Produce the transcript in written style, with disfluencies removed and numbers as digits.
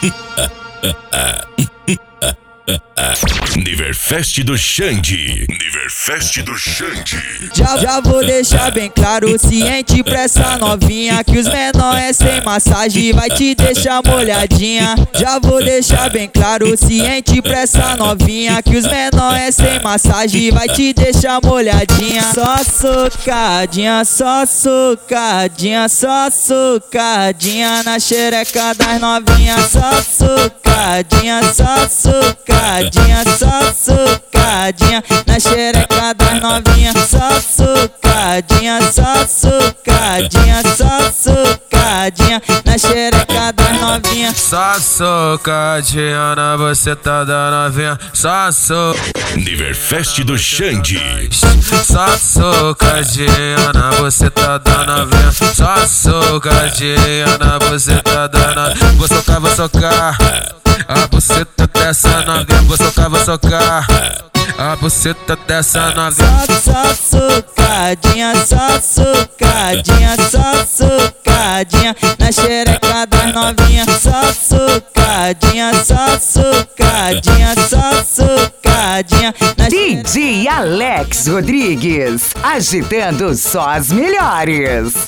Niverfest do Xande. Niverfest do Xande. Já vou deixar bem claro, ciente pra essa novinha, que os menores sem massagem vai te deixar molhadinha. Já vou deixar bem claro, ciente pra essa novinha, que os menores sem massagem vai te deixar molhadinha. Só socadinha, só socadinha, só socadinha na xereca das novinhas. Só socadinha, só socadinha, só socadinha na xereca das novinhas. Só socadinha, só socadinha, só socadinha na xereca das novinhas. Só socadinha na buceta da novinha. Só Niverfest do Xande. Só socadinha na buceta da novinha. Só socadinha na buceta da novinha. Vou socar a buceta dessa novinha. Vou socar a buceta dessa novinha. Só socadinha, só socadinha, só socadinha na xereca das novinhas. Só socadinha, só socadinha, só socadinha na DJ Alex Rodrigues, agitando só as melhores.